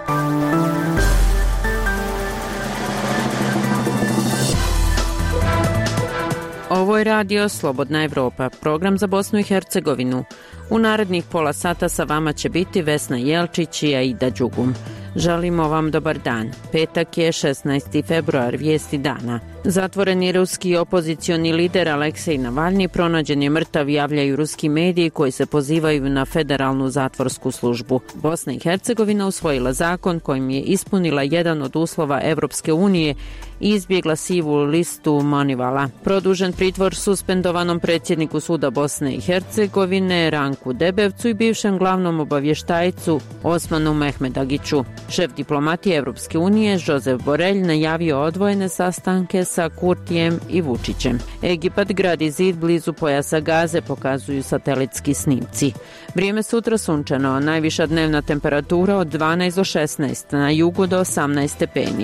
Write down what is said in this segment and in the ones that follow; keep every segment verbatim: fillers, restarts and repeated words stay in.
Ovo je radio Slobodna Evropa, program za Bosnu i Hercegovinu. U narednih pola sata sa vama će biti Vesna Jelčić i Aida Đugum. Želimo vam dobar dan. Petak je šesnaesti februar, vijesti dana. Zatvoreni ruski opozicioni lider Aleksej Navalni pronađen je mrtav, javljaju ruski mediji koji se pozivaju na federalnu zatvorsku službu. Bosna i Hercegovina usvojila zakon kojim je ispunila jedan od uslova Evropske unije i izbjegla sivu listu Manivala. Produžen pritvor suspendovanom predsjedniku suda Bosne i Hercegovine Ranku Debevcu i bivšem glavnom obavještajcu Osmanu Mehmedagiću. Šef diplomatije Evropske unije Josep Borrell najavio odvojene sastanke sa Kurtijem i Vučićem. Egipat gradi zid blizu pojasa Gaze, pokazuju satelitski snimci. Vrijeme sutra sunčano, a najviša dnevna temperatura od dvanaest do šesnaest, na jugu do osamnaest stepeni.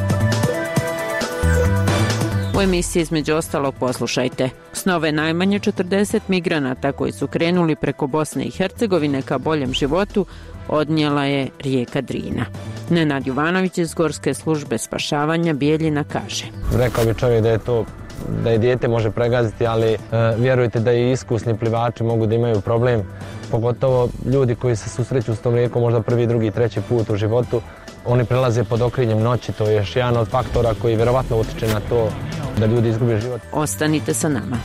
U emisiji između ostalog poslušajte. Snove najmanje četrdeset migranata koji su krenuli preko Bosne i Hercegovine ka boljem životu odnijela je rijeka Drina. Nenad Jovanović iz Gorske službe spašavanja Bijeljina kaže: Rekao bi čovjek da je to da je dijete može pregaziti, ali e, vjerujte da i iskusni plivači mogu da imaju problem, pogotovo ljudi koji se susreću s tom rijekom možda prvi, drugi, treći put u životu. Oni prelaze pod okriljem noći, to je još jedan od faktora koji vjerovatno utječe na to da ljudi izgube život. Ostanite sa nama.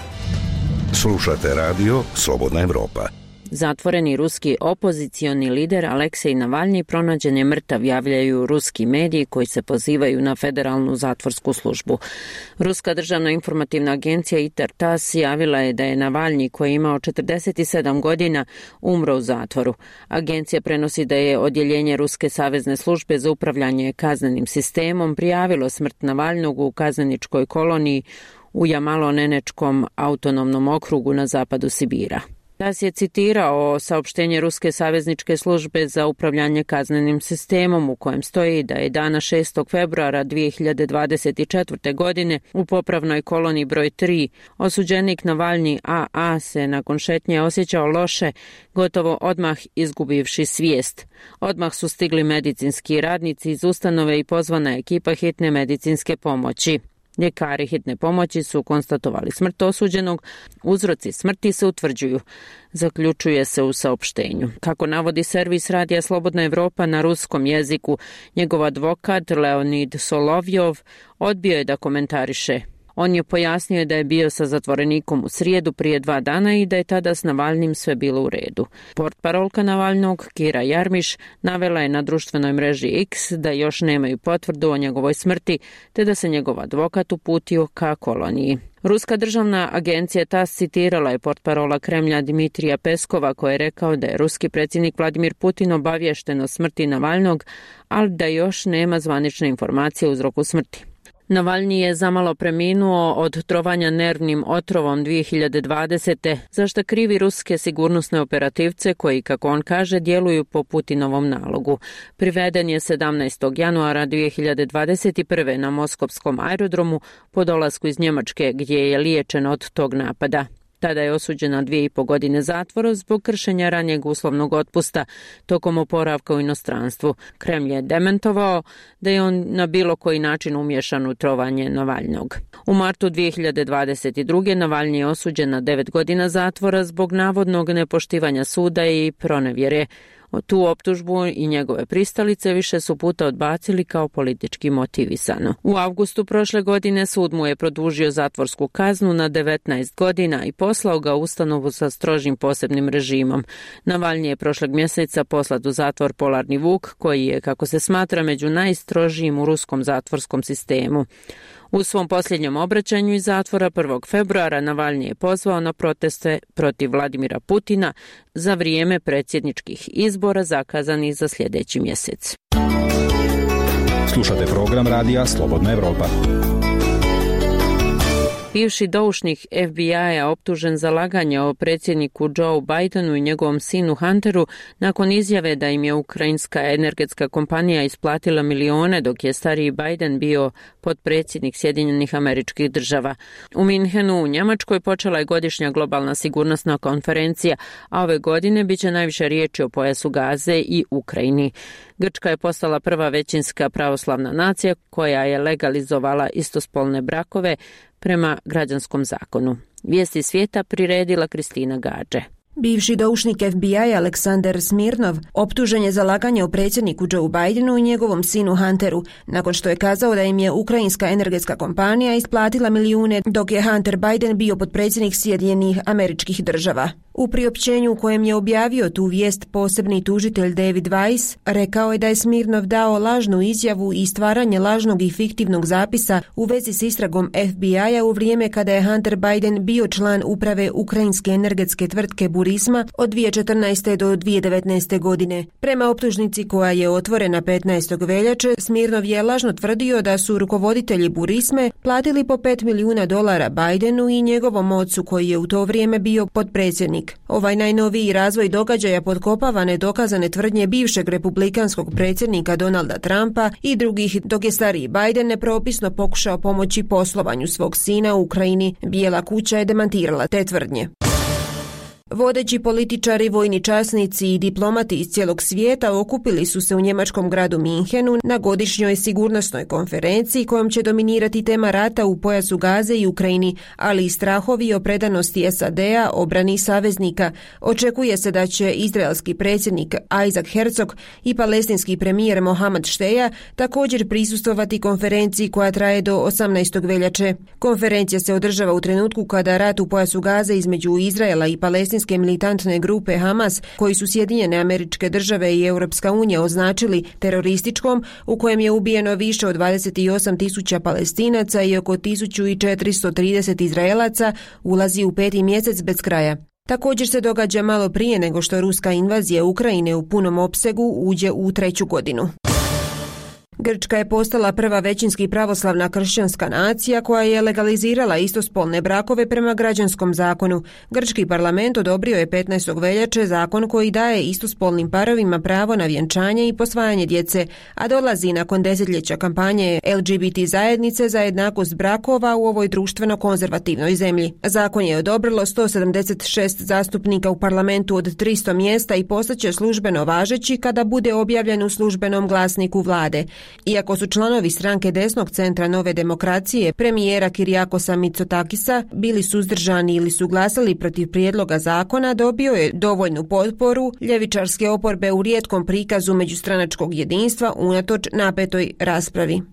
Slušate radio Slobodna Evropa. Zatvoreni ruski opozicioni lider Aleksej Navalni pronađen je mrtav, javljaju ruski mediji koji se pozivaju na federalnu zatvorsku službu. Ruska državna informativna agencija I T A R T A S javila je da je Navalni, koji je imao četrdeset sedam godina, umro u zatvoru. Agencija prenosi da je odjeljenje Ruske savezne službe za upravljanje kaznenim sistemom prijavilo smrt Navalnog u kazneničkoj koloniji u Jamalo-Nenečkom autonomnom okrugu na zapadu Sibira. T A S je citirao saopštenje Ruske savezničke službe za upravljanje kaznenim sistemom u kojem stoji da je dana šestog februara dvije hiljade dvadeset četvrte. godine u popravnoj koloniji broj tri osuđenik Navalni A A se nakon šetnje osjećao loše, gotovo odmah izgubivši svijest. Odmah su stigli medicinski radnici iz ustanove i pozvana ekipa hitne medicinske pomoći. Ljekari hitne pomoći su konstatovali smrt osuđenog, uzroci smrti se utvrđuju, zaključuje se u saopštenju. Kako navodi servis radija Slobodna Evropa na ruskom jeziku, njegov advokat Leonid Solovjov odbio je da komentariše. On je pojasnio da je bio sa zatvorenikom u srijedu prije dva dana i da je tada s Navalnim sve bilo u redu. Portparolka Navalnog, Kira Jarmiš, navela je na društvenoj mreži X da još nemaju potvrdu o njegovoj smrti, te da se njegov advokat uputio ka koloniji. Ruska državna agencija T A S citirala je portparola Kremlja Dmitrija Peskova koji je rekao da je ruski predsjednik Vladimir Putin obaviješten o smrti Navalnog, ali da još nema zvanične informacije o uzroku smrti. Navalni je zamalo preminuo od trovanja nervnim otrovom dvije hiljade dvadesete. za što krivi ruske sigurnosne operativce koji, kako on kaže, djeluju po Putinovom nalogu. Priveden je sedamnaestog januara dvije hiljade dvadeset prve. na Moskovskom aerodromu po dolasku iz Njemačke gdje je liječen od tog napada. Tada je osuđen na dvije i po godine zatvora zbog kršenja ranijeg uslovnog otpusta tokom oporavka u inostranstvu. Kremlj je dementovao da je on na bilo koji način umješan u trovanje Navalnog. U martu dvije hiljade dvadeset druge. Navalni je osuđen na devet godina zatvora zbog navodnog nepoštivanja suda i pronevjere. Tu optužbu i njegove pristalice više su puta odbacili kao politički motivisano. U avgustu prošle godine sud mu je produžio zatvorsku kaznu na devetnaest godina i poslao ga u ustanovu sa strožim posebnim režimom. Navalni je prošlog mjeseca poslat u zatvor Polarni vuk, koji je, kako se smatra, među najstrožijim u ruskom zatvorskom sistemu. U svom posljednjem obraćanju iz zatvora prvog februara Navalni je pozvao na proteste protiv Vladimira Putina za vrijeme predsjedničkih izbora zakazanih za sljedeći mjesec. Slušate program radija Slobodna Evropa. Bivši doušnik F B I-a optužen za laganje o predsjedniku Joe Bidenu i njegovom sinu Hunteru nakon izjave da im je ukrajinska energetska kompanija isplatila milione dok je stariji Biden bio potpredsjednik Sjedinjenih Američkih Država. U Minhenu u Njemačkoj počela je godišnja globalna sigurnosna konferencija, a ove godine bit će najviše riječi o pojasu Gaze i Ukrajini. Grčka je postala prva većinska pravoslavna nacija koja je legalizovala istospolne brakove prema građanskom zakonu. Vijesti svijeta priredila Kristina Gađe. Bivši doušnik F B I Aleksandar Smirnov optužen je za laganje o predsjedniku Joe Bidenu i njegovom sinu Hunteru, nakon što je kazao da im je ukrajinska energetska kompanija isplatila milijune dok je Hunter Biden bio potpredsjednik Sjedinjenih Američkih Država. U priopćenju u kojem je objavio tu vijest posebni tužitelj David Weiss rekao je da je Smirnov dao lažnu izjavu i stvaranje lažnog i fiktivnog zapisa u vezi s istragom F B I-a u vrijeme kada je Hunter Biden bio član uprave ukrajinske energetske tvrtke Burisma od dvije tisuće četrnaeste. do dvije tisuće devetnaeste. godine. Prema optužnici koja je otvorena petnaestog veljače, Smirnov je lažno tvrdio da su rukovoditelji Burisme platili po pet milijuna dolara Bidenu i njegovom ocu koji je u to vrijeme bio potpredsjednik. Ovaj najnoviji razvoj događaja potkopava nedokazane tvrdnje bivšeg republikanskog predsjednika Donalda Trumpa i drugih, dok je stariji Biden nepropisno pokušao pomoći poslovanju svog sina u Ukrajini. Bijela kuća je demantirala te tvrdnje. Vodeći političari, vojni časnici i diplomati iz cijelog svijeta okupili su se u njemačkom gradu Minhenu na godišnjoj sigurnosnoj konferenciji kojom će dominirati tema rata u pojasu Gaze i Ukrajini, ali i strahovi o predanosti S A D-a obrani saveznika. Očekuje se da će izraelski predsjednik Isaac Herzog i palestinski premijer Mohamed Šteja također prisustvovati konferenciji koja traje do osamnaestog veljače. Konferencija se održava u trenutku kada rat u pojasu Gaze između Izraela i palestinske militantne grupe Hamas, koji su Sjedinjene Američke Države i Europska unija označili terorističkom, u kojem je ubijeno više od dvadeset osam tisuća Palestinaca i oko tisuću četiristo trideset Izraelaca, ulazi u peti mjesec bez kraja. Također se događa malo prije nego što ruska invazija Ukrajine u punom opsegu uđe u treću godinu. Grčka je postala prva većinski pravoslavna kršćanska nacija koja je legalizirala istospolne brakove prema građanskom zakonu. Grčki parlament odobrio je petnaestog veljače zakon koji daje istospolnim parovima pravo na vjenčanje i posvajanje djece, a dolazi nakon desetljeća kampanje L G B T zajednice za jednakost brakova u ovoj društveno konzervativnoj zemlji. Zakon je odobrilo sto sedamdeset šest zastupnika u parlamentu od tristo mjesta i postaće službeno važeći kada bude objavljen u službenom glasniku vlade. Iako su članovi stranke desnog centra Nove demokracije, premijera Kirijakosa Mitsotakisa, bili suzdržani ili su glasali protiv prijedloga zakona, dobio je dovoljnu potporu ljevičarske oporbe u rijetkom prikazu međustranačkog jedinstva unatoč napetoj raspravi.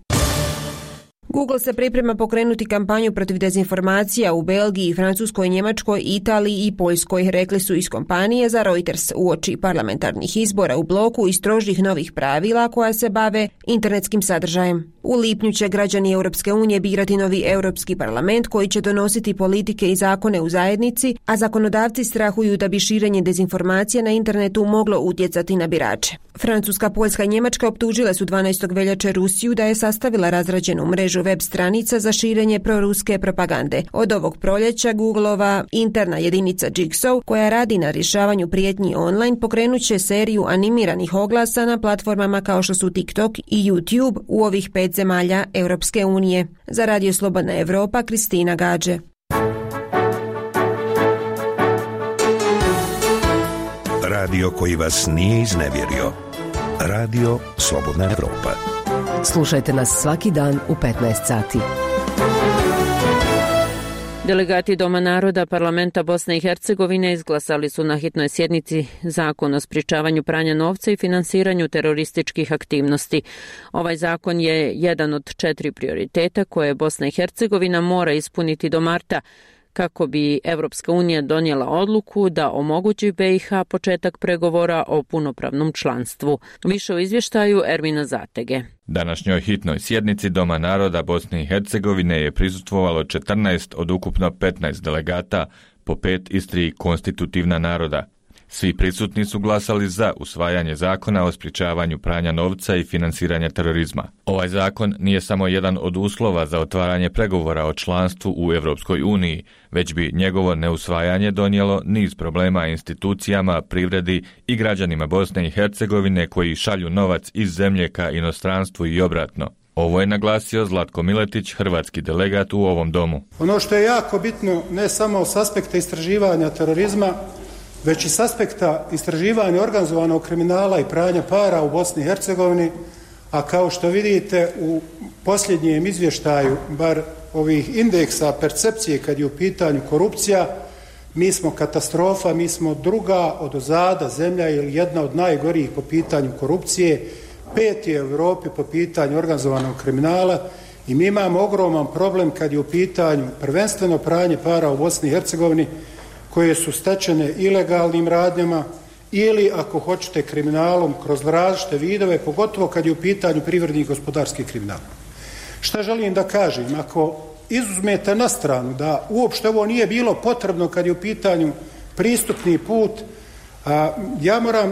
Google se priprema pokrenuti kampanju protiv dezinformacija u Belgiji, Francuskoj, Njemačkoj, Italiji i Poljskoj, rekli su iz kompanije za Reuters uoči parlamentarnih izbora u bloku i strožih novih pravila koja se bave internetskim sadržajem. U lipnju će građani Europske unije birati novi Europski parlament koji će donositi politike i zakone u zajednici, a zakonodavci strahuju da bi širenje dezinformacija na internetu moglo utjecati na birače. Francuska, Poljska i Njemačka optužile su dvanaestog veljače Rusiju da je sastavila razrađenu mrežu web stranica za širenje proruske propagande. Od ovog proljeća Googleova interna jedinica Jigsaw, koja radi na rješavanju prijetnji online, pokrenut će seriju animiranih oglasa na platformama kao što su TikTok i YouTube u ovih pet zemalja Europske unije. Za Radio Slobodna Evropa, Kristina Gađe. Radio koji vas nije iznevjerio. Radio Slobodna Evropa. Slušajte nas svaki dan u petnaest sati. Delegati Doma naroda Parlamenta Bosne i Hercegovine izglasali su na hitnoj sjednici zakon o sprječavanju pranja novca i finansiranju terorističkih aktivnosti. Ovaj zakon je jedan od četiri prioriteta koje Bosna i Hercegovina mora ispuniti do marta, kako bi Evropska unija donijela odluku da omogući B i H početak pregovora o punopravnom članstvu. Više u izvještaju Ermina Zatege. Današnjoj hitnoj sjednici Doma naroda Bosne i Hercegovine je prisustvovalo četrnaest od ukupno petnaest delegata, po pet iz tri konstitutivna naroda. Svi prisutni su glasali za usvajanje zakona o sprječavanju pranja novca i financiranja terorizma. Ovaj zakon nije samo jedan od uslova za otvaranje pregovora o članstvu u Europskoj uniji, već bi njegovo neusvajanje donijelo niz problema institucijama, privredi i građanima Bosne i Hercegovine koji šalju novac iz zemlje ka inostranstvu i obratno. Ovo je naglasio Zlatko Miletić, hrvatski delegat u ovom domu. Ono što je jako bitno, ne samo s aspekta istraživanja terorizma, već i s aspekta istraživanja organizovanog kriminala i pranja para u Bosni i Hercegovini, a kao što vidite u posljednjem izvještaju, bar ovih indeksa percepcije kad je u pitanju korupcija, mi smo katastrofa, mi smo druga odozada zemlja ili jedna od najgorijih po pitanju korupcije, peti je u Europi po pitanju organizovanog kriminala i mi imamo ogroman problem kad je u pitanju prvenstveno pranje para u Bosni i Hercegovini koje su stečene ilegalnim radnjama ili ako hoćete kriminalom kroz različite vidove, pogotovo kad je u pitanju privredni i gospodarski kriminal. Šta želim da kažem? Ako izuzmete na stranu da uopšte ovo nije bilo potrebno kad je u pitanju pristupni put, a, ja moram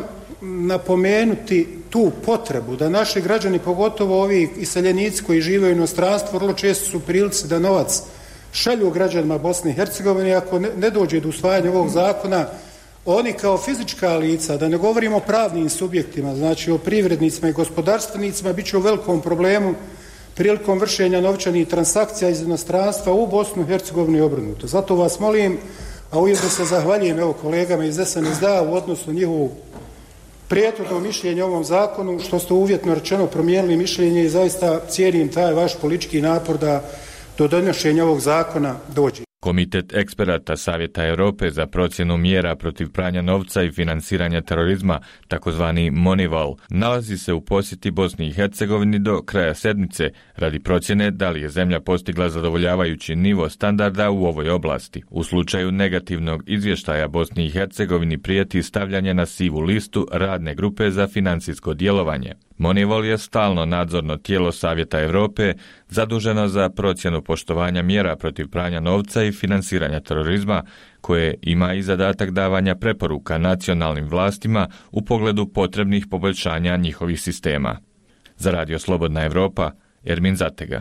napomenuti tu potrebu da naši građani, pogotovo ovi iseljenici koji žive u inostranstvu, vrlo često su u prilici da novac šalju građanima Bosne i Hercegovine. Ako ne, ne dođe do usvajanja ovog zakona, oni kao fizička lica, da ne govorimo o pravnim subjektima, znači o privrednicima i gospodarstvenicima, bit će u velikom problemu prilikom vršenja novčanih transakcija iz inostranstva u Bosnu i Hercegovinu i obrnuto. Zato vas molim, a ujedno se zahvaljujem evo kolegama iz S N S D-a u odnosu njihovu prijethodno mišljenje o ovom zakonu, što ste uvjetno rečeno promijenili mišljenje i zaista cijenim taj vaš politički napor da do donošenja ovog zakona dođe. Komitet eksperata Savjeta Europe za procjenu mjera protiv pranja novca i financiranja terorizma, takozvani Moneyval, nalazi se u posjeti Bosni i Hercegovini do kraja sedmice radi procjene da li je zemlja postigla zadovoljavajući nivo standarda u ovoj oblasti. U slučaju negativnog izvještaja Bosni i Hercegovini prijeti stavljanje na sivu listu radne grupe za financijsko djelovanje. Moneyval je stalno nadzorno tijelo Savjeta Europe zaduženo za procjenu poštovanja mjera protiv pranja novca i financiranja terorizma, koje ima i zadatak davanja preporuka nacionalnim vlastima u pogledu potrebnih poboljšanja njihovih sistema. Za Radio Slobodna Evropa, Ermin Zatega.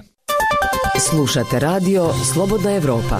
Slušate Radio Slobodna Evropa.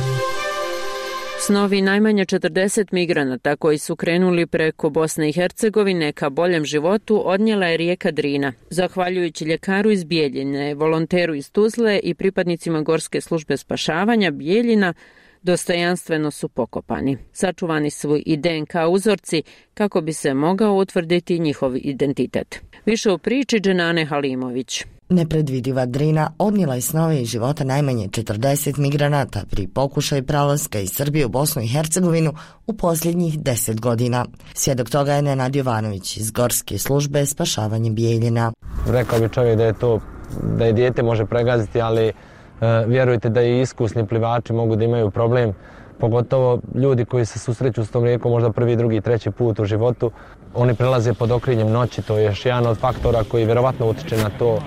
Snovi najmanje četrdeset migranata koji su krenuli preko Bosne i Hercegovine ka boljem životu odnijela je rijeka Drina. Zahvaljujući ljekaru iz Bijeljine, volonteru iz Tuzle i pripadnicima Gorske službe spašavanja Bijeljina, dostojanstveno su pokopani. Sačuvani su i D N K uzorci kako bi se mogao utvrditi njihov identitet. Više u priči Dženane Halimović. Nepredvidiva Drina odnijela je snove iz života najmanje četrdeset migranata pri pokušaju prelaska iz Srbije u Bosnu i Hercegovinu u posljednjih deset godina. Svjedok toga je Nenad Jovanović iz Gorske službe spašavanja Bijeljina. Rekao bi čovjek da je to, da je dijete može pregaziti, ali Uh, vjerujte da i iskusni plivači mogu da imaju problem, pogotovo ljudi koji se susreću s tom rijekom možda prvi, drugi, treći put u životu. Oni prelaze pod okriljem noći, to je još jedan od faktora koji vjerovatno utiče na to uh,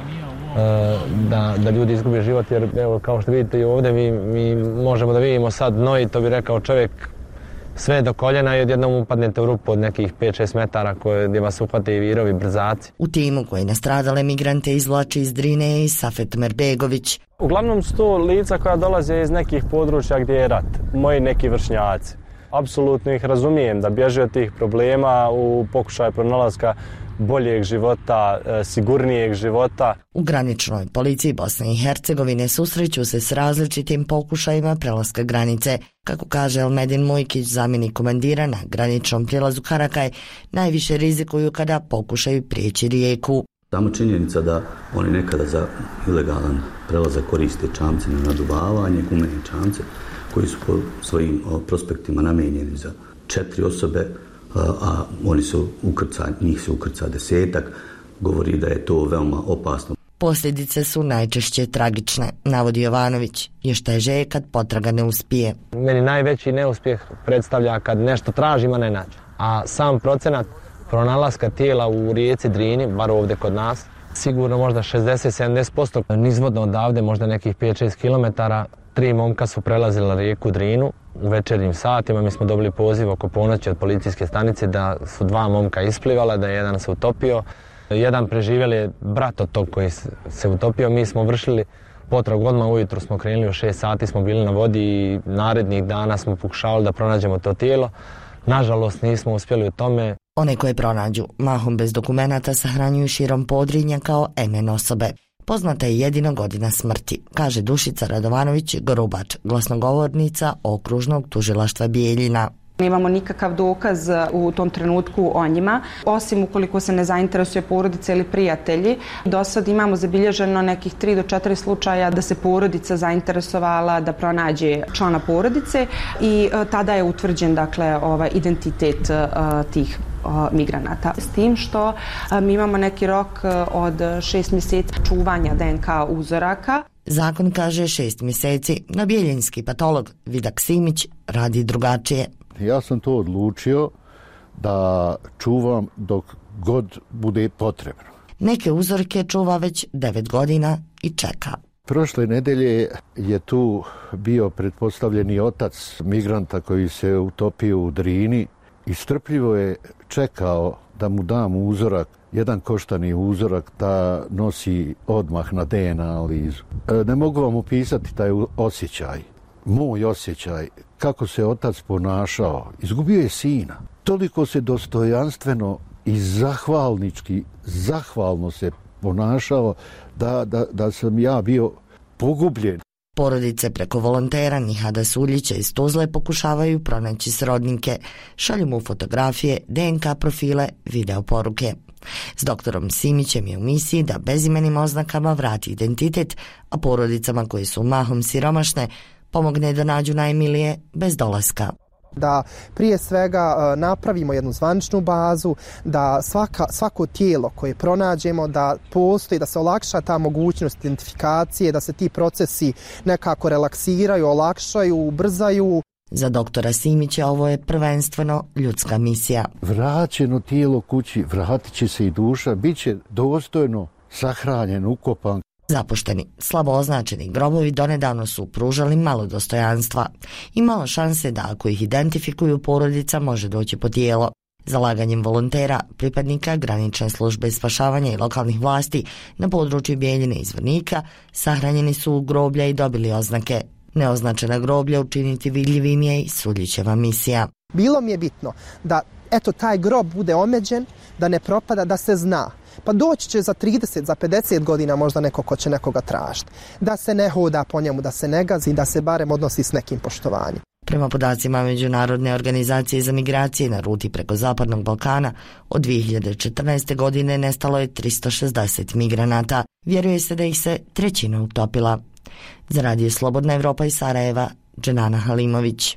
da, da ljudi izgube život, jer evo, kao što vidite i ovdje mi, mi možemo da vidimo sad dno i to bi rekao čovjek sve do koljena i odjednom upadnete u rupu od nekih pet šest metara koje, gdje vas uhvate i virovi brzaci. U timu koji nastradale migrante izvlači iz Drine i Safet Merbegović. Uglavnom su to lica koja dolaze iz nekih područja gdje je rat, moji neki vršnjaci. Apsolutno ih razumijem da bježe od tih problema u pokušaju pronalaska boljeg života, sigurnijeg života. U graničnoj policiji Bosne i Hercegovine susreću se s različitim pokušajima prelaska granice. Kako kaže Elmedin Mujkić, zamjenik komandira na graničnom prijelazu Karakaj, najviše rizikuju kada pokušaju prijeći rijeku. Samo činjenica da oni nekada za ilegalan prelazak koriste čamce na naduvavanje, gumene čamce, koji su po svojim prospektima namijenjeni za četiri osobe, a oni su ukrca, njih se ukrca desetak, govori da je to veoma opasno. Posljedice su najčešće tragične, navodi Jovanović, još teže je kad potraga ne uspije. Meni najveći neuspjeh predstavlja kad nešto tražim, a ne nađe. A sam procenat pronalaska tijela u rijeci Drini, bar ovdje kod nas, sigurno možda šezdeset do sedamdeset posto nizvodno odavde, možda nekih pet šest kilometara, tri momka su prelazili na rijeku Drinu u večernjim satima. Mi smo dobili poziv oko ponoći od policijske stanice da su dva momka isplivala, da je jedan se utopio. Jedan preživjeli je brat od tog koji se utopio. Mi smo vršili potragu odmah ujutro, smo krenuli u šest sati, smo bili na vodi i narednih dana smo pokušavali da pronađemo to tijelo. Nažalost nismo uspjeli u tome. One koje pronađu, mahom bez dokumenata, sahranjuju širom Podrinja kao em en osobe. Poznata je jedino godina smrti, kaže Dušica Radovanović-Gorubač, glasnogovornica Okružnog tužilaštva Bijeljina. Nemamo nikakav dokaz u tom trenutku o njima, osim ukoliko se ne zainteresuje porodica ili prijatelji. Do sad imamo zabilježeno nekih tri do četiri slučaja da se porodica zainteresovala da pronađe člana porodice i tada je utvrđen, dakle, ovaj identitet tih migranata. S tim što mi imamo neki rok od šest mjeseci čuvanja de en ka uzoraka. Zakon kaže šest mjeseci, no bijeljinski patolog Vidak Simić radi drugačije. Ja sam to odlučio da čuvam dok god bude potrebno. Neke uzorke čuva već devet godina i čeka. Prošle nedelje je tu bio pretpostavljeni otac migranta koji se utopio u Drini i strpljivo je čekao da mu dam uzorak, jedan koštani uzorak da nosi odmah na de en a analizu. Ne mogu vam opisati taj osjećaj, moj osjećaj, kako se otac ponašao. Izgubio je sina. Toliko se dostojanstveno i zahvalnički, zahvalno se ponašao da, da, da sam ja bio pogubljen. Porodice preko volontera Nihada Suljića iz Tuzle pokušavaju pronaći srodnike. Šalju mu fotografije, de en ka profile, video poruke. S doktorom Simićem je u misiji da bezimenim oznakama vrati identitet, a porodicama koje su mahom siromašne pomogne da nađu najmilije bez dolaska. Da prije svega napravimo jednu zvaničnu bazu, da svaka, svako tijelo koje pronađemo da postoji, da se olakša ta mogućnost identifikacije, da se ti procesi nekako relaksiraju, olakšaju, ubrzaju. Za doktora Simića ovo je prvenstveno ljudska misija. Vraćeno tijelo kući, vratit će se i duša, bit će dostojno sahranjen, ukopan. Zapušteni, slabo označeni grobovi donedavno su pružali malo dostojanstva i malo šanse da ako ih identifikuju porodica može doći po tijelo. Zalaganjem volontera, pripadnika granične službe spašavanja i lokalnih vlasti na području Bijeljine i Zvornika sahranjeni su u groblja i dobili oznake. Neoznačena groblja učiniti vidljivim je i Suljićeva misija. Bilo mi je bitno da eto taj grob bude omeđen, da ne propada, da se zna. Pa doći će za trideset, za pedeset godina možda neko ko će nekoga tražiti. Da se ne hoda po njemu, da se ne gazi, da se barem odnosi s nekim poštovanjem. Prema podacima Međunarodne organizacije za migracije na ruti preko Zapadnog Balkana, od dvije hiljade četrnaeste. godine nestalo je tristo šezdeset migranata. Vjeruje se da ih se trećina utopila. Za Radio Slobodna Evropa iz Sarajeva, Dženana Halimović.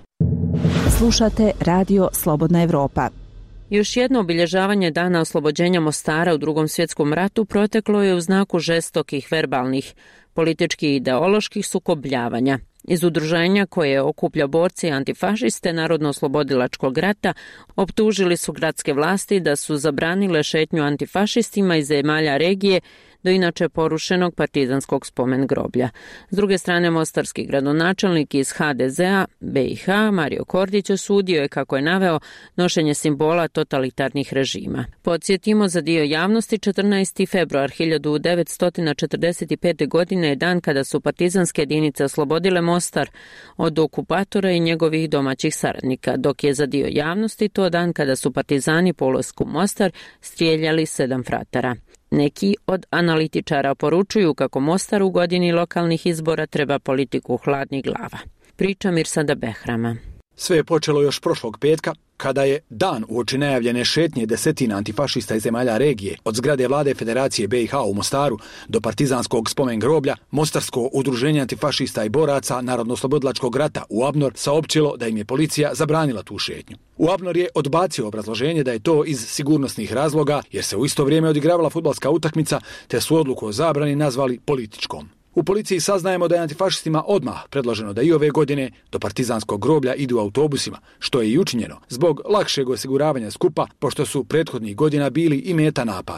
Slušate Radio Slobodna Evropa. Još jedno obilježavanje dana oslobođenja Mostara u Drugom svjetskom ratu proteklo je u znaku žestokih verbalnih, političkih i ideoloških sukobljavanja. Iz udruženja koje okuplja borci i antifašiste Narodno-oslobodilačkog rata optužili su gradske vlasti da su zabranile šetnju antifašistima iz zemalja regije do inače porušenog partizanskog spomen groblja. S druge strane, mostarski gradonačelnik iz ha de zea be i ha Mario Kordić osudio je, kako je naveo, nošenje simbola totalitarnih režima. Podsjetimo, za dio javnosti četrnaesti februar hiljadu devetsto četrdeset pete. godine je dan kada su partizanske jedinice oslobodile Mostar od okupatora i njegovih domaćih saradnika, dok je za dio javnosti to dan kada su partizani po ulasku u Mostar strijeljali sedam fratara. Neki od analitičara poručuju kako Mostar u godini lokalnih izbora treba politiku hladnih glava. Priča Mirsada Behrama. Sve je počelo još prošlog petka, kada je dan uoči najavljene šetnje desetina antifašista iz zemalja regije od zgrade vlade Federacije be i ha u Mostaru do partizanskog spomen groblja, Mostarsko udruženje antifašista i boraca Narodno-oslobodilačkog rata u Abnor saopćilo da im je policija zabranila tu šetnju. U Abnor je odbacio obrazloženje da je to iz sigurnosnih razloga, jer se u isto vrijeme odigravala fudbalska utakmica, te su odluku o zabrani nazvali političkom. U policiji saznajemo da je antifašistima odmah predloženo da i ove godine do partizanskog groblja idu autobusima, što je i učinjeno zbog lakšeg osiguravanja skupa, pošto su prethodnih godina bili i meta napada.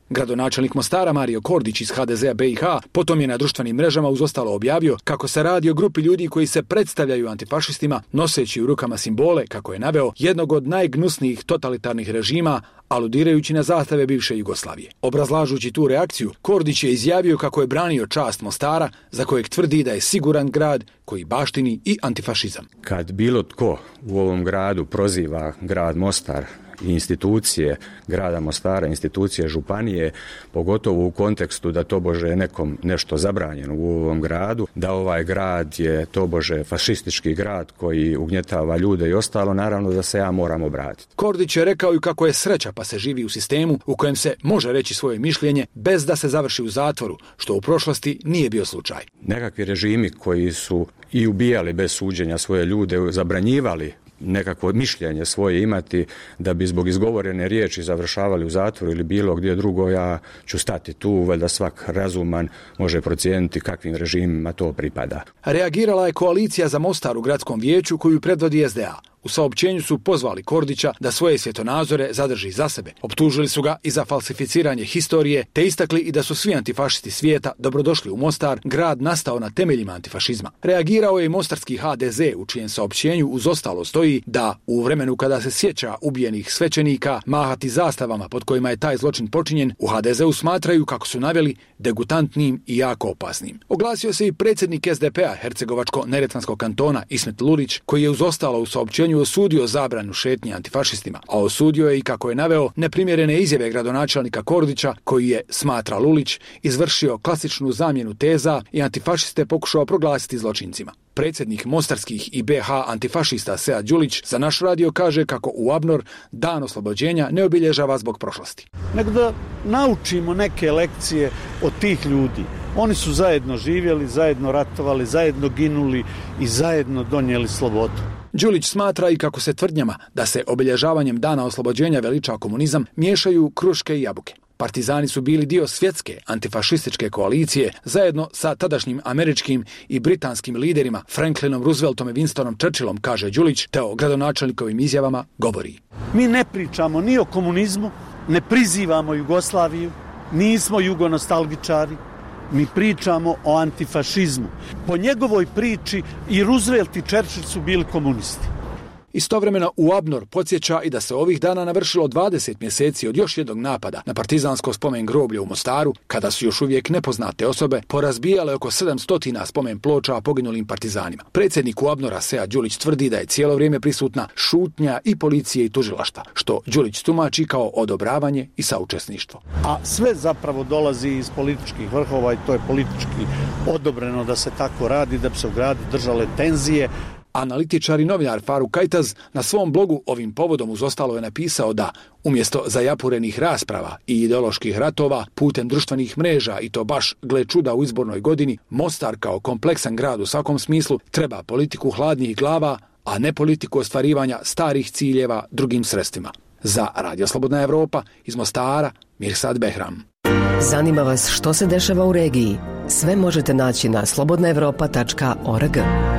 Gradonačelnik Mostara Mario Kordić iz ha de zea be i ha potom je na društvenim mrežama uz ostalo objavio kako se radi o grupi ljudi koji se predstavljaju antifašistima noseći u rukama simbole, kako je naveo, jednog od najgnusnijih totalitarnih režima, aludirajući na zastave bivše Jugoslavije. Obrazlažući tu reakciju, Kordić je izjavio kako je branio čast Mostara, za kojeg tvrdi da je siguran grad koji baštini i antifašizam. Kad bilo tko u ovom gradu proziva grad Mostar i institucije grada Mostara, institucije županije, pogotovo u kontekstu da tobože je nekom nešto zabranjeno u ovom gradu, da ovaj grad je tobože fašistički grad koji ugnjetava ljude i ostalo, naravno da se ja moram obratiti. Kordić je rekao i kako je sreća pa se živi u sistemu u kojem se može reći svoje mišljenje bez da se završi u zatvoru, što u prošlosti nije bio slučaj. Nekakvi režimi koji su i ubijali bez suđenja svoje ljude, zabranjivali nekakvo mišljenje svoje imati da bi zbog izgovorene riječi završavali u zatvoru ili bilo gdje drugo, ja ću stati tu, valjda svak razuman može procijeniti kakvim režimima to pripada. Reagirala je koalicija za Mostar u gradskom vijeću koju predvodi es de a. U saopćenju su pozvali Kordića da svoje svjetonazore zadrži za sebe. Optužili su ga i za falsificiranje historije, te istakli i da su svi antifašisti svijeta dobrodošli u Mostar, grad nastao na temeljima antifašizma. Reagirao je i mostarski ha de ze u čijem saopćenju uz ostalo stoji da u vremenu kada se sjeća ubijenih svećenika mahati zastavama pod kojima je taj zločin počinjen, u ha de zeu smatraju, kako su naveli, degutantnim i jako opasnim. Oglasio se i predsjednik es de pe a Hercegovačko-neretvanskog kantona Ismet Lulić, koji je uz ostalo u saopćenju osudio zabranu šetnje antifašistima, a osudio je i, kako je naveo, neprimjerene izjave gradonačelnika Kordića, koji je, smatra Lulić, izvršio klasičnu zamjenu teza i antifašiste pokušao proglasiti zločincima. Predsjednik mostarskih i be ha antifašista Sead Đulić za naš radio kaže kako u Abnor dan oslobođenja ne obilježava zbog prošlosti. Nego da naučimo neke lekcije od tih ljudi. Oni su zajedno živjeli, zajedno ratovali, zajedno ginuli i zajedno donijeli slobodu. Đulić smatra i kako se tvrdnjama da se obilježavanjem dana oslobođenja veliča komunizam miješaju kruške i jabuke. Partizani su bili dio svjetske antifašističke koalicije zajedno sa tadašnjim američkim i britanskim liderima Franklinom Rooseveltom i Winstonom Churchillom, kaže Đulić, te o gradonačelnikovim izjavama govori. Mi ne pričamo ni o komunizmu, ne prizivamo Jugoslaviju, nismo jugonostalgičari, mi pričamo o antifašizmu. Po njegovoj priči i Roosevelt i Churchill su bili komunisti. Istovremeno u Abnor podsjeća i da se ovih dana navršilo dvadeset mjeseci od još jednog napada na partizansko spomen groblje u Mostaru, kada su još uvijek nepoznate osobe porazbijale oko sedamsto spomen ploča poginulim partizanima. Predsjednik u Abnora Sead Đulić tvrdi da je cijelo vrijeme prisutna šutnja i policije i tužilaštva, što Đulić tumači kao odobravanje i saučesništvo. A sve zapravo dolazi iz političkih vrhova i to je politički odobreno da se tako radi, da bi se u gradu držale tenzije. Analitičar i novinar Faruk Kajtaz na svom blogu ovim povodom uz ostalo je napisao da, umjesto zajapurenih rasprava i ideoloških ratova putem društvenih mreža, i to baš gle čuda u izbornoj godini, Mostar kao kompleksan grad u svakom smislu treba politiku hladnih glava, a ne politiku ostvarivanja starih ciljeva drugim sredstvima. Za Radio Slobodna Evropa iz Mostara, Mirsad Behram. Zanima vas što se dešava u regiji? Sve možete naći na slobodna evropa tačka org.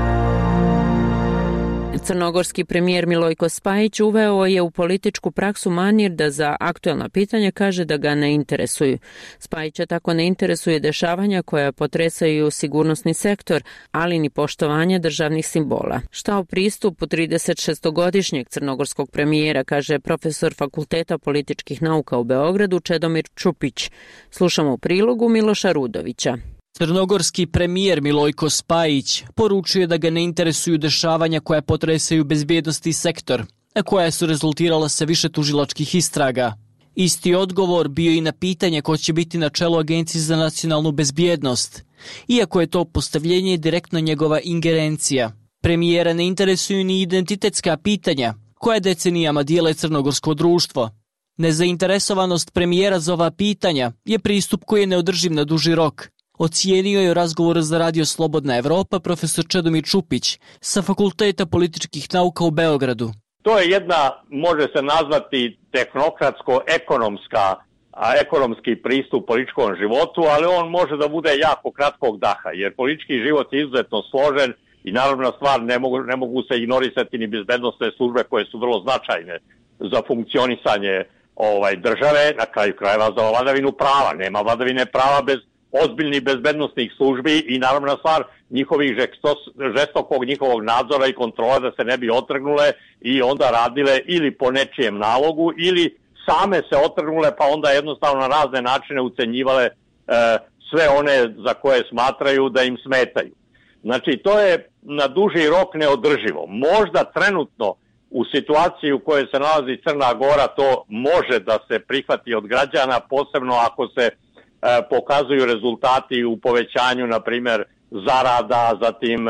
Crnogorski premijer Milojko Spajić uveo je u političku praksu manir da za aktuelna pitanja kaže da ga ne interesuju. Spajića tako ne interesuje dešavanja koja potresaju sigurnosni sektor, ali ni poštovanje državnih simbola. Šta o pristupu trideset šestogodišnjeg crnogorskog premijera kaže profesor Fakulteta političkih nauka u Beogradu Čedomir Čupić. Slušamo u prilogu Miloša Rudovića. Crnogorski premijer Milojko Spajić poručuje da ga ne interesuju dešavanja koja potresaju bezbjednosti sektor, a koja su rezultirala sa više tužilačkih istraga. Isti odgovor bio i na pitanje ko će biti na čelu Agencije za nacionalnu bezbjednost, iako je to postavljenje direktno njegova ingerencija. Premijera ne interesuju ni identitetska pitanja, koja decenijama dijele crnogorsko društvo. Nezainteresovanost premijera za ova pitanja je pristup koji je neodrživ na duži rok. Ocijenio je u razgovoru za Radio Slobodna Evropa profesor Čedomir Čupić sa Fakulteta političkih nauka u Beogradu. To je jedna, može se nazvati tehnokratsko-ekonomska, a ekonomski pristup političkom životu, ali on može da bude jako kratkog daha, jer politički život je izuzetno složen i naravno stvar ne mogu, ne mogu se ignorisati ni bezbednosne službe koje su vrlo značajne za funkcionisanje ovaj, države, na kraju krajeva za vladavinu prava. Nema vladavine prava bez ozbiljnih bezbednostnih službi i naravno stvar njihovih žestokog njihovog nadzora i kontrola da se ne bi otrgnule i onda radile ili po nečijem nalogu ili same se otrgnule pa onda jednostavno na razne načine ucenjivale e, sve one za koje smatraju da im smetaju. Znači to je na duži rok neodrživo. Možda trenutno u situaciji u kojoj se nalazi Crna Gora to može da se prihvati od građana, posebno ako se pokazuju rezultati u povećanju, na primjer, zarada, zatim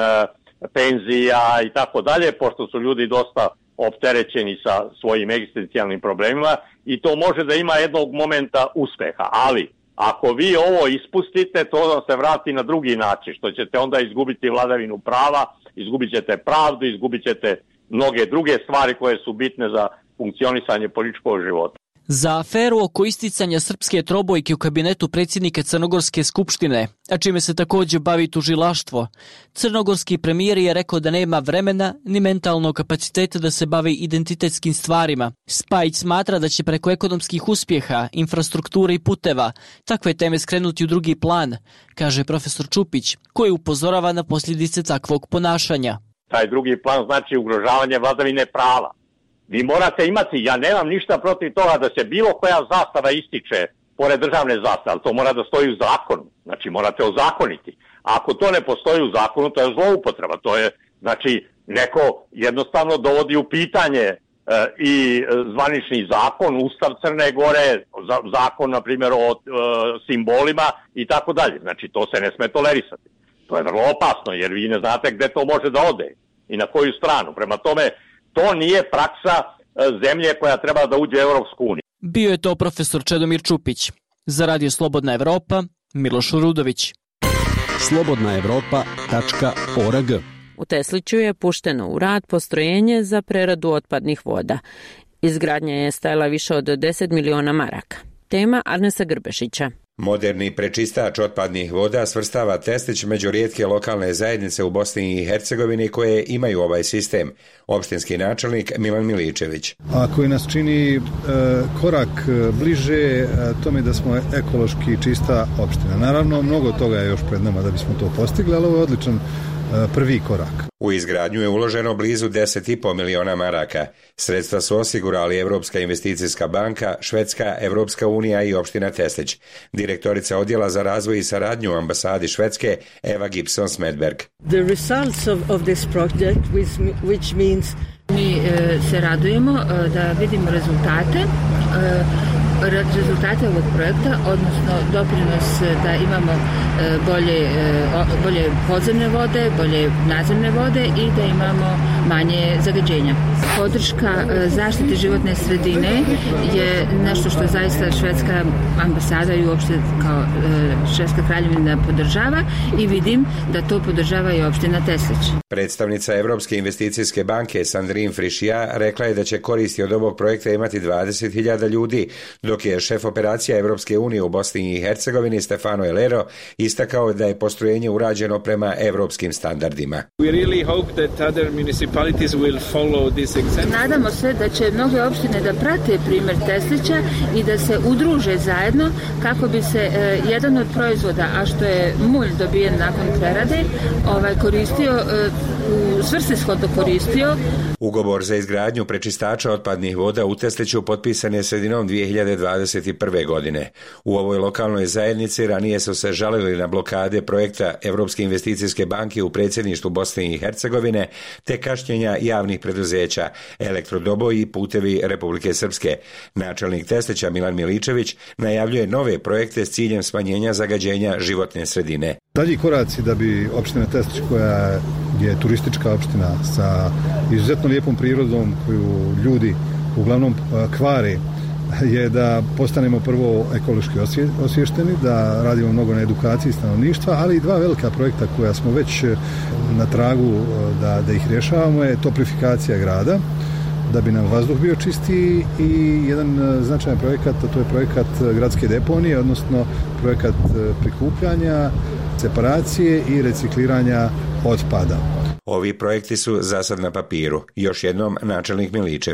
penzija i tako dalje, pošto su ljudi dosta opterećeni sa svojim egzistencijalnim problemima i to može da ima jednog momenta uspeha. Ali, ako vi ovo ispustite, to da se vrati na drugi način, što ćete onda izgubiti vladavinu prava, izgubit ćete pravdu, izgubit ćete mnoge druge stvari koje su bitne za funkcionisanje političkog života. Za aferu oko isticanja srpske trobojke u kabinetu predsjednika Crnogorske skupštine, a čime se također bavi tužilaštvo, crnogorski premijer je rekao da nema vremena ni mentalnog kapaciteta da se bavi identitetskim stvarima. Spajić smatra da će preko ekonomskih uspjeha, infrastrukture i puteva takve teme skrenuti u drugi plan, kaže profesor Čupić, koji upozorava na posljedice takvog ponašanja. Taj drugi plan znači ugrožavanje vladavine prava. Vi morate imati, ja nemam ništa protiv toga da se bilo koja zastava ističe pored državne zastave, ali to mora da stoji u zakonu. Znači morate ozakoniti. A ako to ne postoji u zakonu, to je zloupotreba. To je, znači, neko jednostavno dovodi u pitanje e, i zvanični zakon, Ustav Crne Gore, za, zakon, na primjer, o e, simbolima i tako dalje. Znači to se ne sme tolerisati. To je vrlo opasno jer vi ne znate gde to može da ode i na koju stranu. Prema tome, to nije praksa zemlje koja treba da uđe u Europsku uniju. Bio je to profesor Čedomir Čupić. Za Radio Slobodna Evropa, Miloš Rudović. slobodna evropa tačka org. U Tesliću je pušteno u rad postrojenje za preradu otpadnih voda. Izgradnja je stajala više od deset miliona maraka. Tema Arnesa Grbešića. Moderni prečistač otpadnih voda svrstava Teslić među rijetke lokalne zajednice u Bosni i Hercegovini koje imaju ovaj sistem. Opštinski načelnik Milan Miličević. A koji nas čini e, korak bliže e, tome da smo ekološki čista opština. Naravno, mnogo toga je još pred nama da bismo to postigli, ali ovo je odličan prvi korak. U izgradnju je uloženo blizu deset i po miliona maraka. Sredstva su osigurali Evropska investicijska banka, Švedska, Evropska unija i opština Teslić. Direktorica odjela za razvoj i saradnju u ambasadi Švedske, Eva Gibson-Smedberg. The results of, of this project, which, which means... Mi e, se radujemo e, da vidimo rezultate, e, rezultate ovog projekta, odnosno doprinos da imamo e, bolje, e, bolje podzemne vode, bolje nadzemne vode i da imamo manje zagađenja. Podrška e, zaštite životne sredine je nešto što zaista švedska ambasada i uopšte kao e, švedska kraljevina podržava i vidim da to podržava i opština Teslić. Predstavnica Evropske investicijske banke Sandrine Frišija rekla je da će koristi od ovog projekta imati dvadeset hiljada ljudi, dok je šef operacija Evropske unije u Bosni i Hercegovini Stefano Elero istakao da je postrojenje urađeno prema evropskim standardima. We really hope that other municipalities will follow this example. Nadamo se da će mnoge opštine da prate primjer Teslića i da se udruže zajedno kako bi se e, jedan od proizvoda, a što je mulj dobijen nakon prerade, ovaj koristio e, u svrsishodno koristio. Ugovor za izgradnju prečistača otpadnih voda u Tesliću potpisan je sredinom dvije hiljade dvadeset prve. godine. U ovoj lokalnoj zajednici ranije su se žalili na blokade projekta Evropske investicijske banke u predsjedništvu Bosne i Hercegovine te kašnjenja javnih preduzeća, elektrodoboj i putevi Republike Srpske. Načelnik Teslića Milan Miličević najavljuje nove projekte s ciljem smanjenja zagađenja životne sredine. Dalji koraci da bi opština Teslić, koja je turistička opština sa izuzetno lijepom prirodom koju ljudi uglavnom kvare, je da postanemo prvo ekološki osviješteni, da radimo mnogo na edukaciji stanovništva, ali i dva velika projekta koja smo već na tragu da, da ih rješavamo je toplifikacija grada, da bi nam vazduh bio čistiji i jedan značajan projekat, a to je projekat gradske deponije, odnosno projekat prikupljanja, separacije i recikliranja otpada. Ovi projekti su za sad na papiru. Još jednom načelnik Miličević.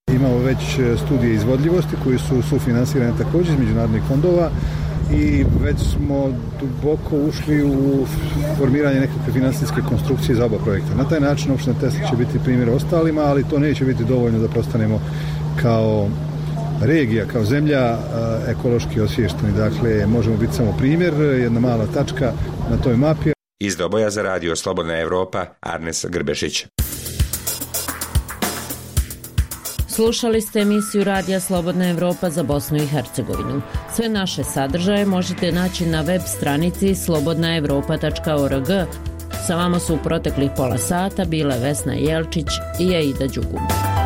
Imamo već studije izvodljivosti koji su sufinansirane također iz međunarodnih fondova i već smo duboko ušli u formiranje nekakve financijske konstrukcije za oba projekta. Na taj način opština Teslić će biti primjer ostalima, ali to neće biti dovoljno da postanemo kao regija, kao zemlja ekološki osviješteni. Dakle, možemo biti samo primjer, jedna mala tačka na toj mapi. Iz Doboja za radio Slobodna Evropa, Arnes Grbešić. Slušali ste emisiju Radija Slobodna Evropa za Bosnu i Hercegovinu. Sve naše sadržaje možete naći na web stranici slobodna evropa tačka org. Sa vama su u proteklih pola sata bile Vesna Jelčić i Aida Đugum.